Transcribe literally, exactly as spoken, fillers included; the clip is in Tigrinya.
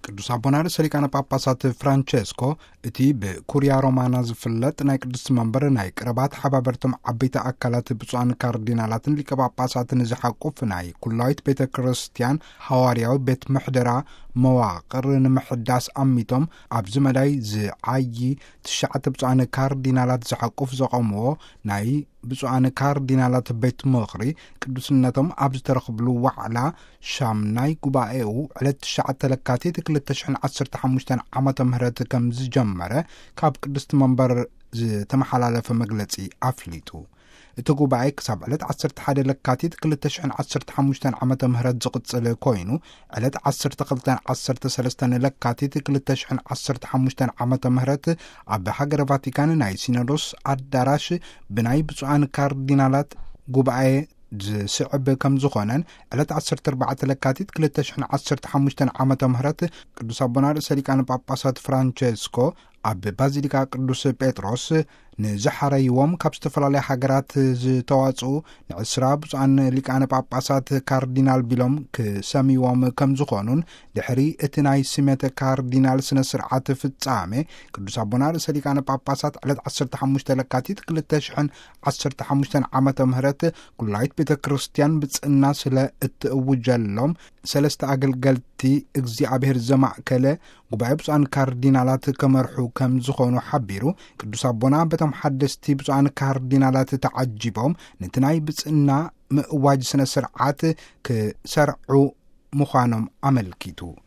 ቅዱስ አቡነ ሊቃነ ጳጳሳት ፍራንቼስኮ እቲ በኩሪያ ሮማና ዝፍለጥ ናይ ቅዱስ መንበር ናይ ቅረባት ሓባበርቶም ዓበይቲ አካላት ብፁዓን ካርዲናላትን ሊቀ ጳጳሳትን ዝሓቁፍ ናይ ኩላዊት ቤተ ክርስቲያን ሐዋርያዊ ቤት ምሕደራ መዋቅር ንምሕዳስ አሚቶም ኣብዚ መዳይ ዝዓይ ትሽዓተ ብፁዓን ካርዲናላት ዝሓቁፍ ዘቆምዎ ናይ ብፁዓን ካርዲናላት ቤት ምኽሪ ቅዱስነቶም ኣብ ዝተረኽብሉ ዋዕላ ሻምናይ ጉባኤኡ ዕለት ትሽዓተ ለካቲት ክልተ ሽሕን ዓሰርተ ሓሙሽተ ዓመተ ምህረት ከም ዝጀመረ ካብ ቅድስት መንበር ዝተመሓላለፈ መግለጺ አፍሊጡ እቲ ጉባኤ ክሳብ ዕለት ዓሰርተ ሓደ ለካቲት ክልተ ሽሕን ዓሰርተ ሓሙሽተ ዓመተ ምህረት ዝቕጽል ኮይኑ ዕለት ዓሰርተ ክልተ ዓሰርተ ሰለስተ ለካቲት ክልተ ሽሕን ዓሰርተ ሓሙሽተ ዓመተ ምህረት ኣብ ሃገረ ቫቲካን ናይ ሲኖዶስ አዳራሽ ብናይ ብፁዓን ካርዲናላት ጉባኤ ዝስዕብ ከም ዝኾነን ዕለት ዓሰርተ ኣርባዕተ ለካቲት ክልተ ሽሕን ዓሰርተ ሓሙሽተ ዓመተ ምህረት ቅዱስ አቡነ ሊቃነ ጳጳሳት ፍራንቼስኮ ኣብ ባዚሊካ ቅዱስ ጴጥሮስ ንዝሓረይዎም ካብ ዝተፈላለዩ ሃገራት ዝተዋጽኡ ንዕስራ ብፁዓን ሊቃነ ጳጳሳት ካርዲናል ቢሎም ክሰሚዎም ከም ዝኾኑን ድሕሪ እቲ ናይ ስሜተ ካርዲናል ስነ ስርዓት ፍጻሜ ቅዱስ አቡነ ሊቃነ ጳጳሳት ዕለት ዓሰርተ ሓሙሽተ ለካቲት ክልተ ሽሕን ዓሰርተ ሓሙሽተ ዓመተ ምህረት ኩላዊት ቤተ ክርስቲያን ብጽና ስለ እትእውጀሎም ሰለስተ አገልገልቲ እግዚአብሔር ዘማእከለ ጉባኤ ብፁዓን ካርዲናላት ከመርሑ ከም ዝኾኑ ሓቢሩ ቅዱስ አቡነ በቶም ሓደስቲ ብፁዓን ካርዲናላት ተዓጂቦም ነቲ ናይ ብጽና ምእዋጅ ስነ ስርዓት ክሰርዑ ምዃኖም አመልኪቱ